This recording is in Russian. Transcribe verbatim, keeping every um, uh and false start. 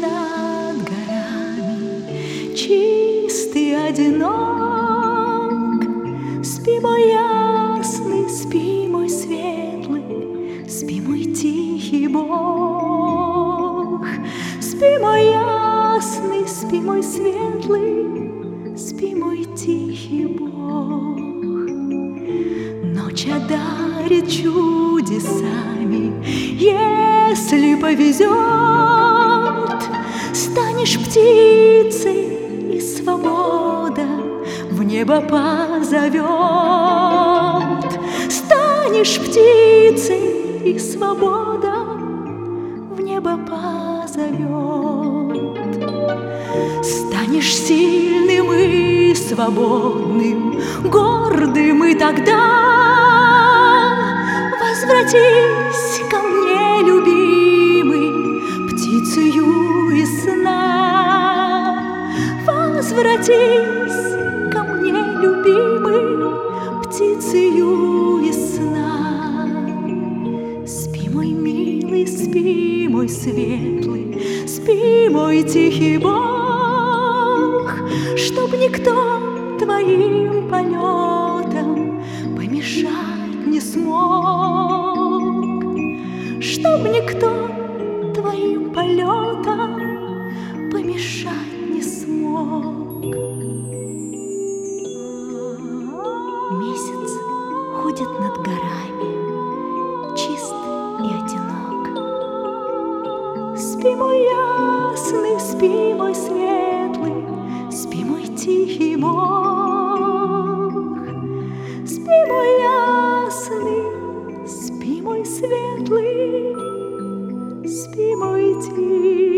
над горами, чистый, одинок. Спи, мой ясный, спи, мой светлый, спи, мой тихий Бог. Спи, мой ясный, спи, мой светлый, спи, мой тихий Бог. Ночь одарит чудесами, если повезет, станешь птицей, и свобода в небо позовет. Станешь птицей, и свобода в небо позовет. Станешь сильным и свободным, гордым, и тогда возвратись ко мне, любимый, птицею из сна. Возвратись ко мне, любимый, птицею из сна. Спи, мой милый, спи, мой светлый, спи, мой тихий Бог, чтоб никто твоим полетам помешать не смог, чтоб никто твоим полетам помешать не смог. Месяц ходит над горами, чист и одинок. Спи, мой ясный, спи, мой светлый, спи, мой тихий Бог. Спи, мой ясный, спи, мой светлый, спи, мой тихий.